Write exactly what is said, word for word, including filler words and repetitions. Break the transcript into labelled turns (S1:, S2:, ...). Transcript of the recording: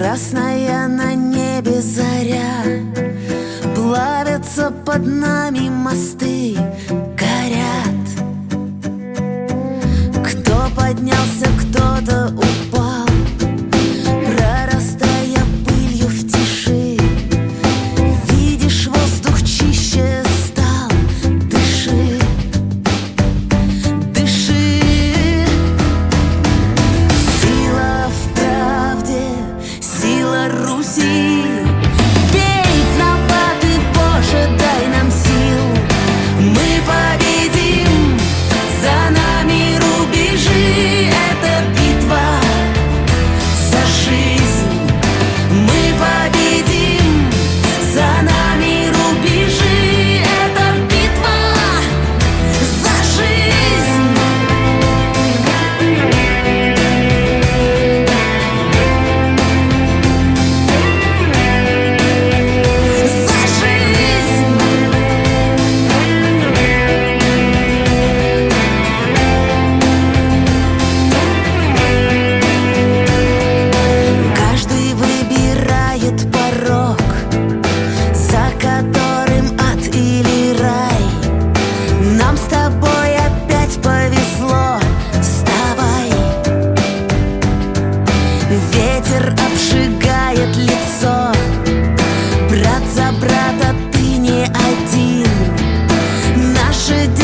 S1: Красная на небе заря, плавятся под нами мосты, горят. Кто поднялся, кто-то упал, прорастая пылью в тиши. Видишь, воздух чище стал, дыши, дыши. Сила в правде, сила Руси. Бей в набат и, Боже, дай нам сил. Мы победим, за нами рубежи. Это битва за жизнь. Мы победим, за нами рубежи. Это битва за жизнь. За жизнь. Каждый выбирает порог, за которым ад или рай. Нам с тобой опять повезло, вставай. Ветер обжигает лицо, брат за брата ты не один. Наше